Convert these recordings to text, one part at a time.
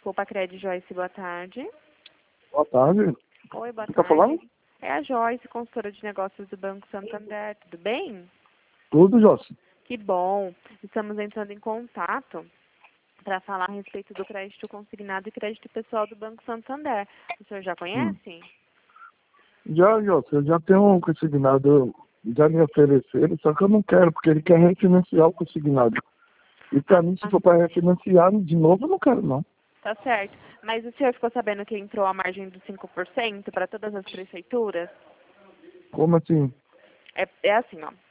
Poupa Cred Joyce, boa tarde. Boa tarde. Oi, boa tarde. Você tá falando? É a Joyce, consultora de negócios do Banco Santander. Tudo bem? Tudo, Jossi. Que bom. Estamos entrando em contato para falar a respeito do crédito consignado e crédito pessoal do Banco Santander. O senhor já conhece? Já, Jossi, eu já tenho um consignado, já me ofereceram, só que eu não quero, porque ele quer refinanciar o consignado. E pra mim, se for para refinanciar de novo, eu não quero, não. Tá certo. Mas o senhor ficou sabendo que entrou a margem dos 5% para todas as prefeituras? Como assim? É assim, ó.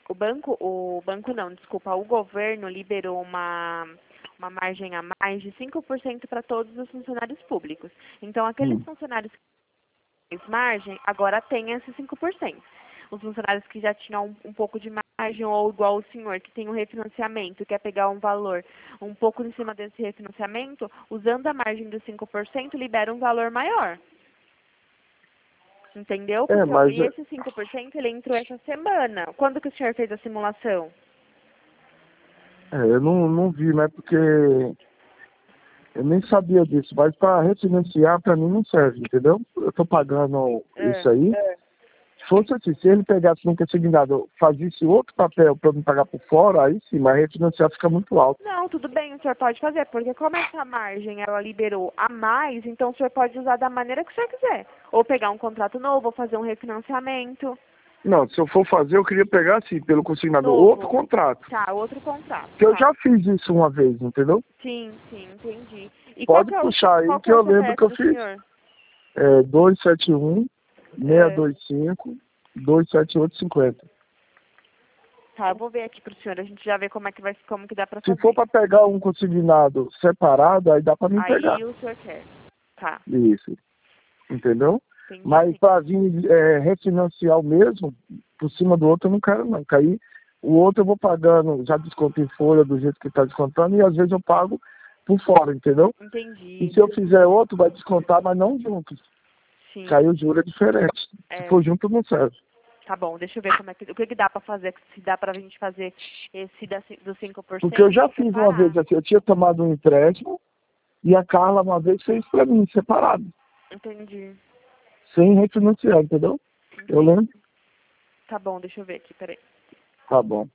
O governo liberou uma margem a mais de 5% para todos os funcionários públicos. Então, aqueles funcionários que têm mais margem, agora têm esses 5%. Os funcionários que já tinham um pouco de margem, ou igual o senhor, que tem um refinanciamento, quer pegar um valor um pouco em cima desse refinanciamento, usando a margem dos 5%, libera um valor maior. Entendeu? Mas E esse 5% ele entrou essa semana. Quando que o senhor fez a simulação? eu não vi, né? Porque eu nem sabia disso. Mas para refinanciar, para mim não serve, entendeu? Eu tô pagando isso aí. Se fosse assim, se ele pegasse num consignado, fazia esse outro papel para me pagar por fora, aí sim, mas refinanciar fica muito alto. Não, tudo bem, o senhor pode fazer, porque como essa margem ela liberou a mais, então o senhor pode usar da maneira que o senhor quiser. Ou pegar um contrato novo, ou fazer um refinanciamento Não, se eu for fazer, eu queria pegar, assim, pelo consignador, novo. outro contrato. Tá, outro contrato. Que eu Tá. já fiz isso uma vez, entendeu? Sim, entendi. E Pode qual puxar aí, que que é o eu lembro que CPF eu do fiz. senhor? 271 625 27850. Tá, eu vou ver aqui pro senhor, a gente já vê como que dá pra Se fazer. for para pegar um consignado separado, aí dá para mim pegar. Aí o senhor quer. Tá, Isso, entendeu? entendi. Mas para vir refinanciar o mesmo, por cima do outro, eu não quero não. Porque aí o outro eu vou pagando, já desconto em folha do jeito que está descontando, e às vezes eu pago por fora, entendeu? Entendi. E se eu fizer outro, vai descontar, mas não juntos. Sim. Que aí o juro é diferente. Se for junto, não serve. Tá bom, deixa eu ver o que dá pra fazer, se dá pra gente fazer esse do 5%. Porque eu já fiz uma separar. vez assim, eu tinha tomado um empréstimo e a Carla uma vez fez para mim, separado, Entendi. sem refinanciar, entendeu? Eu lembro. Tá bom, deixa eu ver aqui, peraí. Tá bom.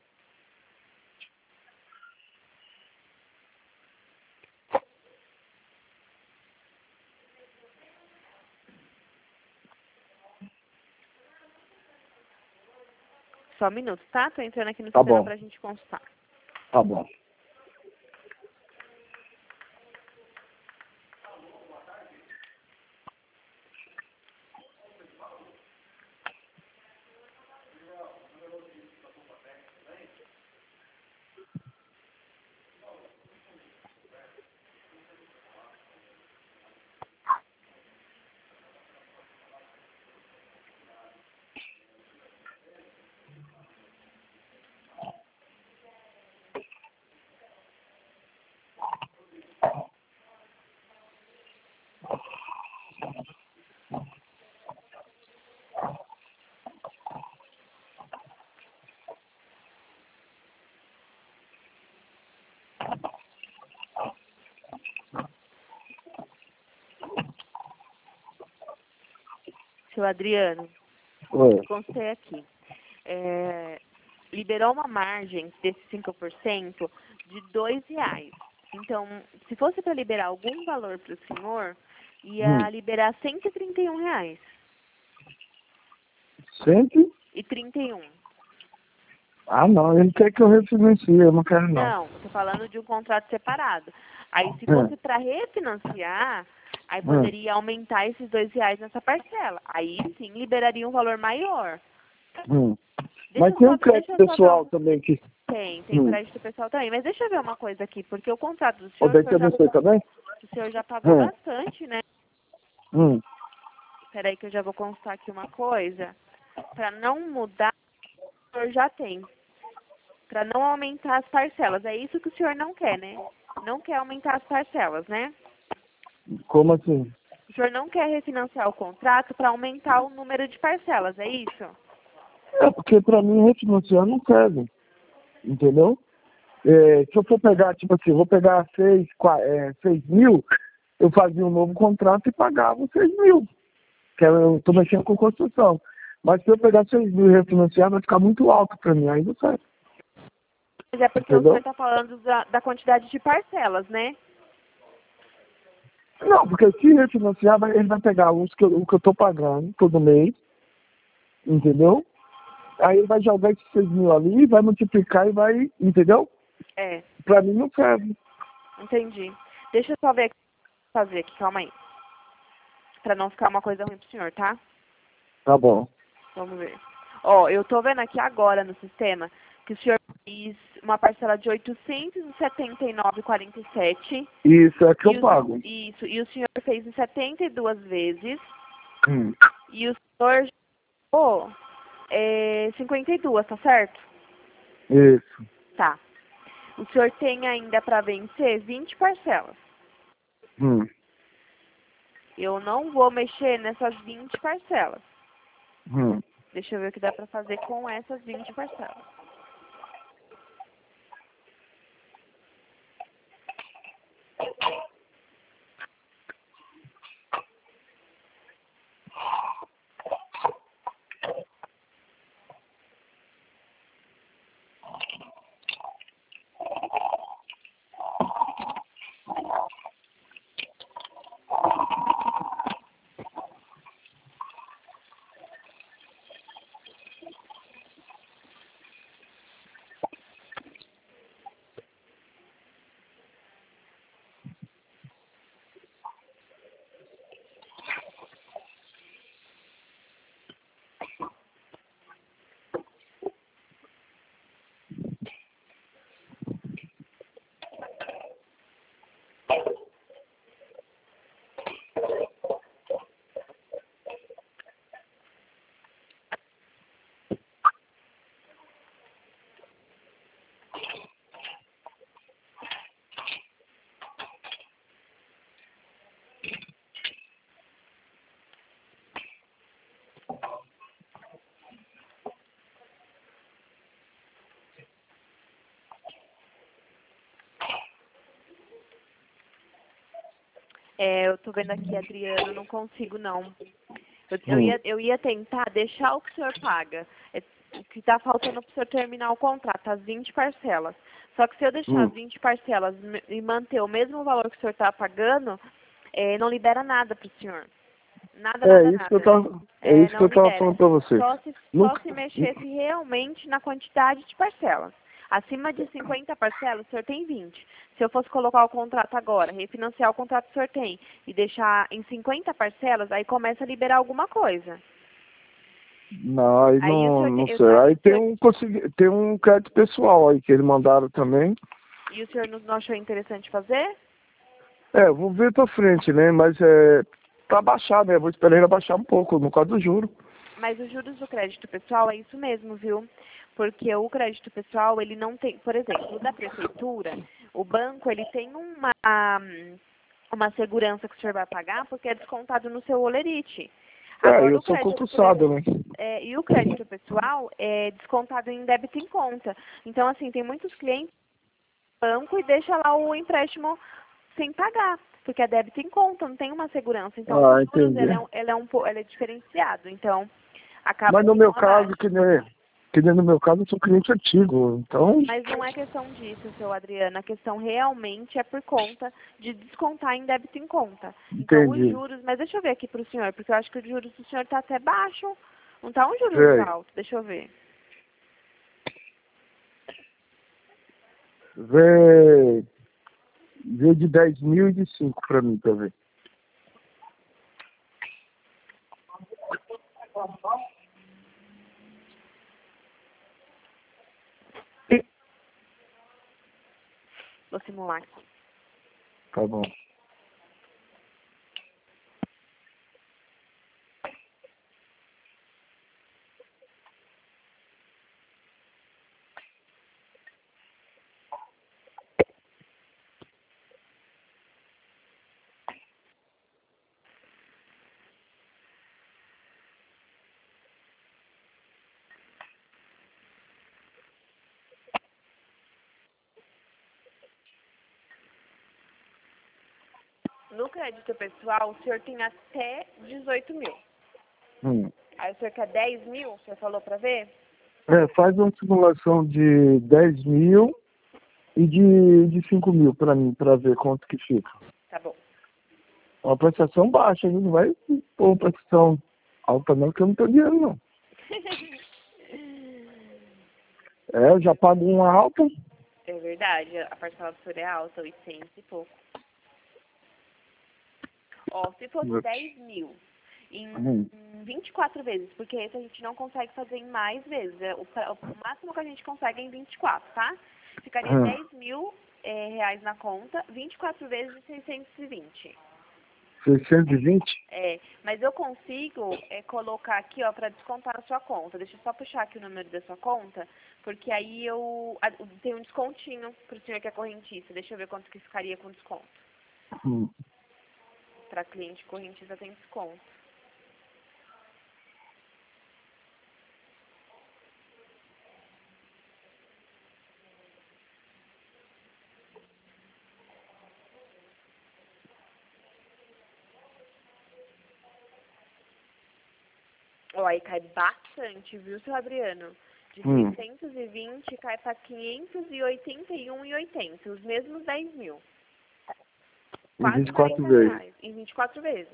Só um minuto, tá? Tô entrando aqui no Tá sistema bom. pra gente consultar. Tá bom. Seu Adriano, Oi. constei aqui. Liberou uma margem desse 5% de R$ 2. Então, se fosse para liberar algum valor para o senhor, ia liberar R$ 131. 131. 131. Ah, não, ele quer que eu refinancie, eu não quero não. Não, estou falando de um contrato separado. Aí, se fosse para refinanciar, aí poderia aumentar esses R$ 2 nessa parcela. Aí, sim, liberaria um valor maior. Mas tem um crédito pessoal também que... Tem crédito pessoal também. Mas deixa eu ver uma coisa aqui, porque o contrato do O senhor, da você também? o senhor já pagou bastante, né? Peraí que eu já vou constar aqui uma coisa. Para não mudar, o senhor já tem. Para não aumentar as parcelas. É isso que o senhor não quer, né? Não quer aumentar as parcelas, né? Como assim? O senhor não quer refinanciar o contrato para aumentar o número de parcelas, é isso? É porque pra mim refinanciar não serve, entendeu? Se eu for pegar, tipo assim, vou pegar 6 mil, eu fazia um novo contrato e pagava os 6 mil, que eu estou mexendo com construção. Mas se eu pegar 6 mil e refinanciar, vai ficar muito alto para mim, aí não serve. Mas é porque Entendeu? o senhor está falando da quantidade de parcelas, né? Não, porque se refinanciar, ele vai pegar o que eu estou pagando todo mês, entendeu? Aí ele vai jogar esses 6 mil ali, vai multiplicar e vai, entendeu? É, Pra mim não serve. entendi. Deixa eu só ver o que fazer aqui, calma aí. Pra não ficar uma coisa ruim pro senhor, tá? Tá bom. Vamos ver. Ó, eu tô vendo aqui agora no sistema que o senhor fez uma parcela de 879,47. Isso é que eu E pago. isso, e o senhor fez em 72 vezes. Hum. E o senhor pagou 52, tá certo? Isso. Tá. O senhor tem ainda para vencer 20 parcelas. Hum. Eu não vou mexer nessas 20 parcelas. Hum. Deixa eu ver o que dá para fazer com essas 20 parcelas. Eu tô vendo aqui, Adriano, não consigo não. Eu ia tentar deixar o que o senhor paga. O que está faltando para o senhor terminar o contrato, as 20 parcelas. Só que se eu deixar as 20 parcelas e manter o mesmo valor que o senhor está pagando, não libera nada para o senhor. Nada, nada, Isso que eu nada. tava, é isso que Não eu tava libera. falando pra você. Só se mexesse realmente na quantidade de parcelas. Acima de 50 parcelas, o senhor tem 20. Se eu fosse colocar o contrato agora, refinanciar o contrato que o senhor tem e deixar em 50 parcelas, aí começa a liberar alguma coisa. Não, aí Aí o não, senhor, não eu sei. tô Aí achando que tem um crédito pessoal aí que eles mandaram também. e o senhor não achou interessante fazer? Eu vou ver pra frente, né? Mas pra baixar, né? Eu vou esperar ele abaixar um pouco, no caso do juro. Mas os juros do crédito pessoal é isso mesmo, viu? Porque o crédito pessoal, ele não tem, por exemplo, o da prefeitura, o banco, ele tem uma segurança que o senhor vai pagar porque é descontado no seu holerite. Agora, Eu o sou crédito, concursado, né? e o crédito pessoal é descontado em débito em conta. Então, assim, tem muitos clientes do banco e deixa lá o empréstimo sem pagar, porque é débito em conta, não tem uma segurança. Então, os juros, Entendi. ele é diferenciado. Então, acaba Mas no sendo meu uma baixa. caso, que nem no meu caso, eu sou cliente antigo. Então, Mas não é questão disso, seu Adriano. A questão realmente é por conta de descontar em débito em conta. Então, os entendi. juros... Mas deixa eu ver aqui para o senhor, porque eu acho que o juros do senhor está até baixo. Não está um juros Vê, alto. Deixa eu ver. vê, vê de 10 mil e de 5 pra mim, pra ver. Vou simular aqui. Tá bom. No crédito pessoal, o senhor tem até 18 mil. Aí o senhor quer 10 mil, o senhor falou pra ver? Faz uma simulação de 10 mil e de 5 mil pra mim, pra ver quanto que fica. Tá bom. Uma prestação baixa, hein? Não vai pôr uma prestação alta não, porque eu não tenho dinheiro não. Eu já pago uma alta. É verdade, a parcela do senhor é alta, 800 e pouco. Ó, se fosse 10 mil em 24 vezes, porque esse a gente não consegue fazer em mais vezes. O máximo que a gente consegue é em 24, tá? Ficaria 10 mil reais na conta, 24 vezes de 620. 620? Mas eu consigo colocar aqui, ó, para descontar na sua conta. Deixa eu só puxar aqui o número da sua conta, porque aí tem um descontinho pro senhor que é correntista. Deixa eu ver quanto que ficaria com desconto. Para cliente correntista tem desconto. Ó, aí cai bastante, viu, seu Adriano? De 620 cai para 581,80, os mesmos 10 mil. Em Quase 24 R$40 vezes. em 24 vezes.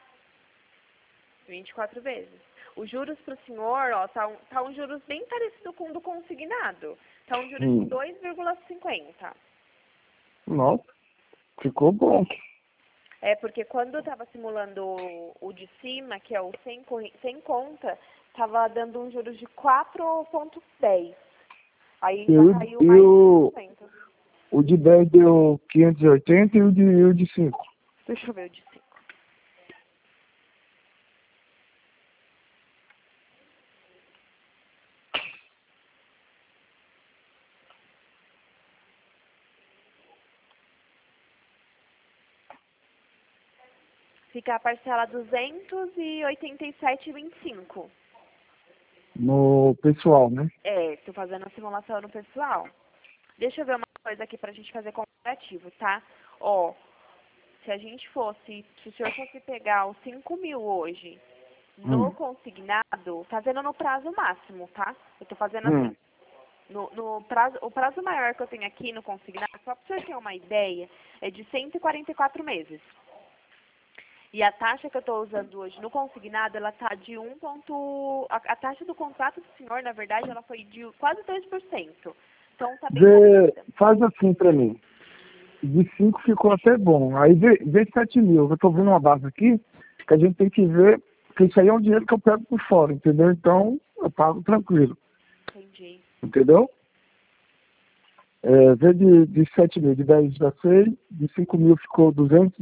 24 vezes. Os juros para o senhor, ó, tá um juros bem parecido com o do consignado. Tá um juros de 2,50. Nossa, ficou bom. Porque quando eu estava simulando o de cima, que é o sem conta, estava dando um juros de 4,10. Aí já caiu mais de 100%. O de 10 deu 580 e o de 5. Deixa eu ver o de 5. Fica a parcela 287,25. No pessoal, né? Estou fazendo a simulação no pessoal. Deixa eu ver uma coisa aqui pra gente fazer comparativo, tá? Ó, se o senhor fosse pegar os 5 mil hoje no consignado, fazendo no prazo máximo, tá? Eu tô fazendo assim. O prazo maior que eu tenho aqui no consignado, só para o senhor ter uma ideia, é de 144 meses. E a taxa que eu estou usando hoje no consignado, ela está de a taxa do contrato do senhor, na verdade, ela foi de quase 2%. Então, tá bem parecida. Faz assim pra mim. De 5 ficou até bom. Aí vê 7 mil. Eu tô vendo uma base aqui que a gente tem que ver, porque isso aí é um dinheiro que eu pego por fora, entendeu? Então, eu pago tranquilo. Entendi. Entendeu? Vê de 7 mil, de 10 já sei, de 5 mil ficou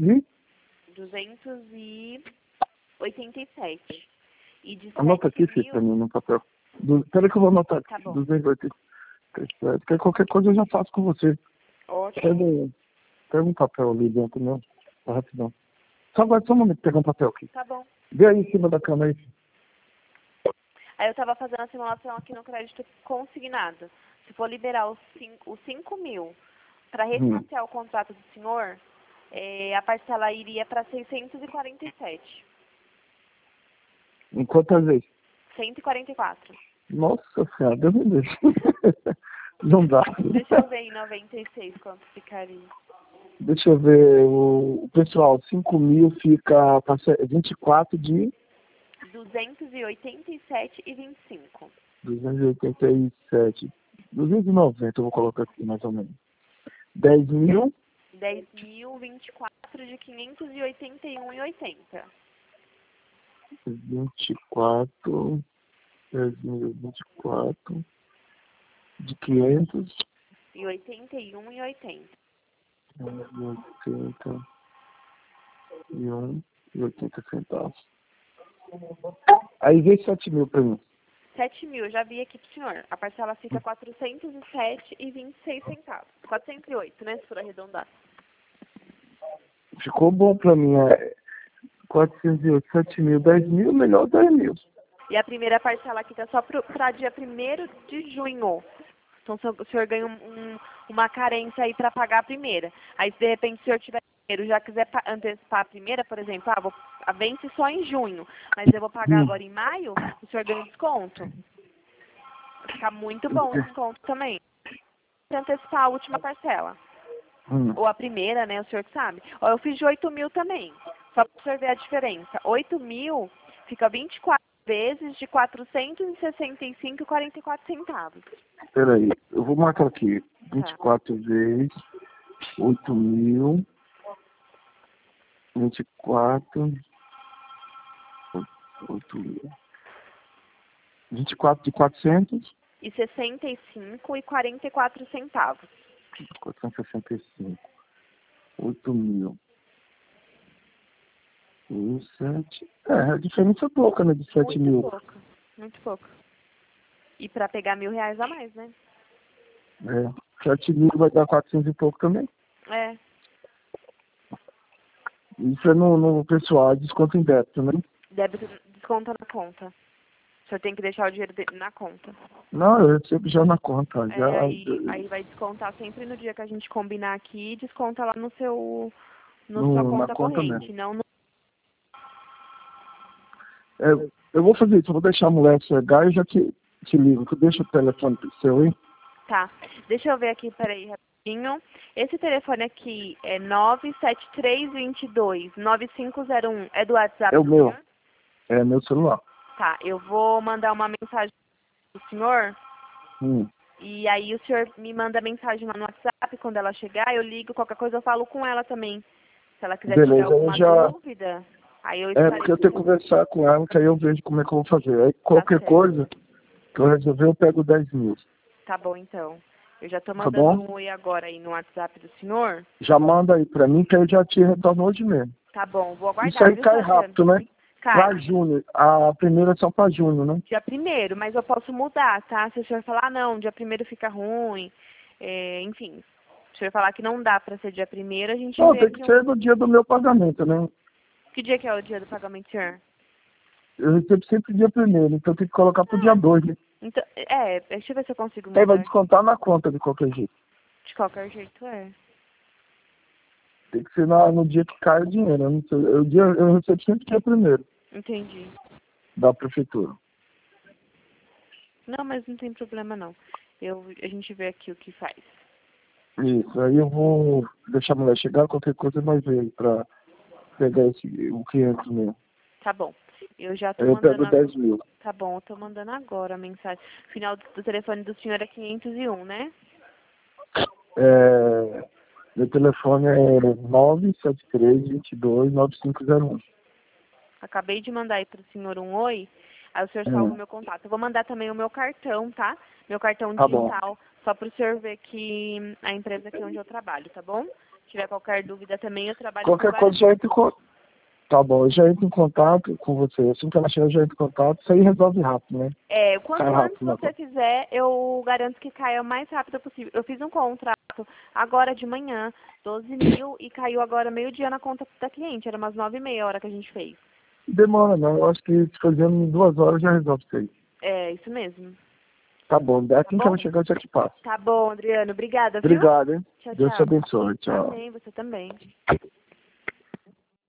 287. E de 7 Anota aqui, filho, mil... pra mim, no papel. Espera que eu vou anotar aqui. Tá bom. 287. Porque qualquer coisa eu já faço com você. Ótimo. Pega um papel ali dentro, meu. Tá rapidão. Só um momento, pegar um papel aqui. Tá bom. Vê aí em cima da cama aí. Aí eu estava fazendo a simulação aqui no crédito consignado. Se for liberar os 5 mil para refinanciar o contrato do senhor, a parcela iria para 647. Em quantas vezes? 144. Nossa senhora, Deus me deixe. Não dá. Deixa eu ver em 96 quanto ficaria. Deixa eu ver. O pessoal, 5 mil fica 24 de... 287,25. 287. 290 eu vou colocar aqui, mais ou menos. 10 mil. 10.024 de 581,80. 24. 10.024 de 500. E 81,80. 81,80 centavos. Aí vem 7 mil pra mim. 7 mil, eu já vi aqui pro senhor. A parcela fica 407,26 centavos. 408, né, se for arredondar. Ficou bom pra mim. 408, 7 mil, 10 mil, melhor 10 mil. E a primeira parcela aqui tá só para dia 1º de junho. Então o senhor ganha uma carência aí para pagar a primeira. Aí se de repente o senhor tiver já quiser antecipar a primeira, por exemplo, vence só em junho, mas eu vou pagar agora em maio, o senhor ganha desconto. Vai ficar muito bom o desconto também. Se antecipar a última parcela. Ou a primeira, né? O senhor que sabe. Ó, eu fiz de 8 mil também. Só para o senhor ver a diferença. 8 mil fica 24 vezes de 465,44 centavos. Peraí, eu vou marcar aqui. 24 vezes 8 mil. 24. 8 mil. 24 de 400. E 65,44 centavos. 465. 8 mil. E 7. A diferença é pouca, né? De 7 mil. Muito pouco. E para pegar R$1.000 a mais, né? 7 mil vai dar 400 e pouco também. É. Isso é no pessoal, desconto em débito, né? Débito, desconta na conta. O senhor tem que deixar o dinheiro na conta. Não, eu recebo já na conta. Aí vai descontar sempre no dia que a gente combinar aqui, desconta lá no sua conta corrente. Não no... Eu vou fazer isso, eu vou deixar a mulher chegar e já te ligo. Tu deixa o telefone seu aí? Tá. Deixa eu ver aqui, peraí, rapidinho. Esse telefone aqui é 97322-9501. É do WhatsApp? É o meu. É meu celular. Tá, eu vou mandar uma mensagem pro senhor. E aí o senhor me manda mensagem lá no WhatsApp. Quando ela chegar, eu ligo. Qualquer coisa eu falo com ela também. Se ela quiser tirar alguma dúvida, aí eu estarei... porque eu tenho que conversar com ela, que aí eu vejo como é que eu vou fazer. Aí qualquer coisa que eu resolver, eu pego 10 mil. Tá bom, então. Eu já tô mandando um oi agora aí no WhatsApp do senhor. Já manda aí pra mim, que eu já te retorno hoje mesmo. Tá bom, vou aguardar. Isso aí cai rápido, né? Cai. Pra junho. A primeira é só pra junho, né? Dia 1º, mas eu posso mudar, tá? Se o senhor falar, não, dia 1º fica ruim. Enfim, se o senhor falar que não dá pra ser dia 1º, a gente Não, vê tem que ser no dia do meu pagamento, né? Que dia que é o dia do pagamento, senhor? Eu recebo sempre dia 1º, então tem que colocar pro dia 2, né? Então, deixa eu ver se eu consigo mudar. Aí vai descontar na conta de qualquer jeito. De qualquer jeito, Tem que ser no dia que cai o dinheiro. Eu recebo sempre dia 1º. Entendi. Da prefeitura. Não, mas não tem problema não. A gente vê aqui o que faz. Isso, aí eu vou deixar a mulher chegar, qualquer coisa nós vê aí pra pegar o 500 mesmo. Tá bom. Eu já tô mandando... Eu pego 10 mil. Tá bom, eu tô mandando agora a mensagem. O final do telefone do senhor é 501, né? Meu telefone é 973-22-9501. Acabei de mandar aí pro senhor um oi, aí o senhor salva o meu contato. Eu vou mandar também o meu cartão, tá? Meu cartão digital, só pro senhor ver que a empresa aqui onde eu trabalho, tá bom? Se tiver qualquer dúvida também, eu trabalho qualquer coisa já entra em contato. Tá bom, eu já entro em contato com você. Assim que ela chegar, eu já entro em contato. Isso aí resolve rápido, né? Quanto antes você fizer, eu garanto que caia o mais rápido possível. Eu fiz um contrato agora de manhã, 12 mil, e caiu agora meio-dia na conta da cliente. Era umas 9h30 a hora que a gente fez. Demora, não. Eu acho que fazendo em 2 horas já resolve isso aí. Isso mesmo. Tá bom, assim que ela chegar, eu já te passo. Tá bom, Adriano. Obrigada, viu? Obrigado, hein? Tchau, Deus te abençoe. Tchau. Amém, você também.